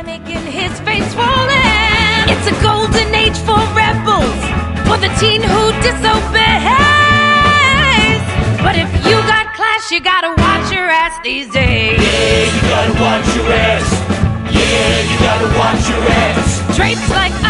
making his face swollen. It's a golden age for rebels, for the teen who disobeys. But if you got class, you gotta watch your ass these days. Yeah, you gotta watch your ass. Yeah, you gotta watch your ass. Drapes like